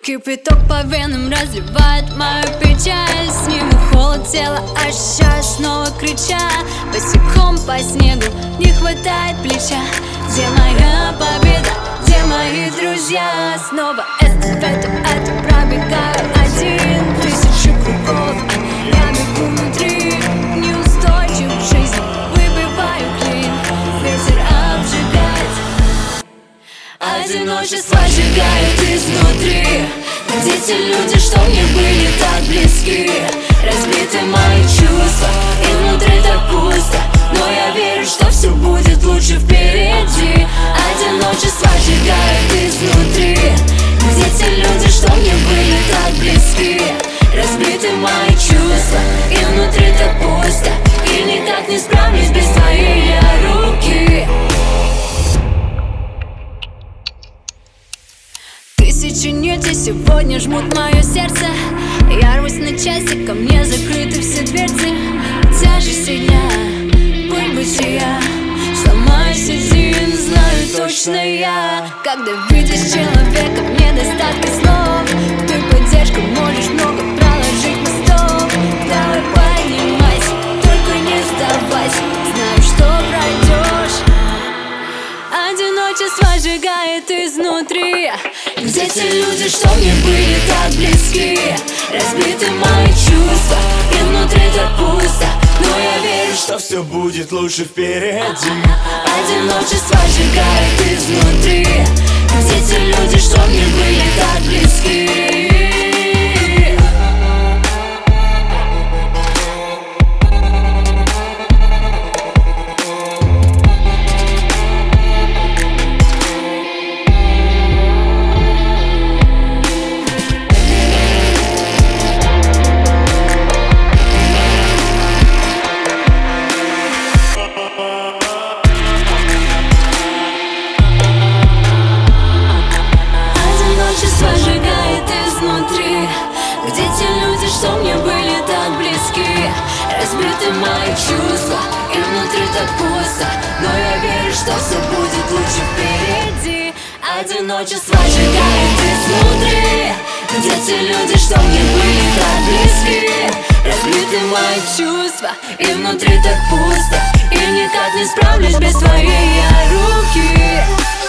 Кипяток по венам разливает мою печаль. Снегу холод тела, а сейчас снова крича. Босиком по снегу не хватает плеча. Где моя победа, где мои друзья? Снова эстафету эту пробегаю один. Тысячу кругов, а я бегу внутри. Неустойчив в жизни, выбиваю клин. Ветер обжигает, одиночество сжигает изнутри. Где те люди, что мне были так близки? Разбиты мои чувства, и внутри так пусто. Но я верю, что все будет лучше впереди. Одиночество сжигает изнутри. Где те люди, что мне были так близки? Разбиты мои чувства, и внутри так пусто. И никак не справлюсь без твоей руки. Тысячи нитей сегодня жмут мое сердце. Я рвусь на части, ко мне закрыты все дверцы. Тяжесть дня, пыль бытия. Сломаюсь один, знаю точно я. Когда видишь человека в недостатке слов, ты поддержку можешь много проложить мостов. Давай поднимайся, только не сдавайся. Знаю, что пройдешь. Одиночество сжигает изнутри. Где те люди, что мне были так близки? Разбиты мои чувства, и внутри так пусто. Но я верю, что все будет лучше впереди. Одиночество сжигает изнутри. Где те люди, что мне были так близки? Где те люди, что мне были так близки? Разбиты мои чувства, и внутри так пусто. Но я верю, что все будет лучше впереди. Одиночество сжигает изнутри. Где те люди, что мне были так близки? Разбиты мои чувства, и внутри так пусто. И никак не справлюсь без твоей руки.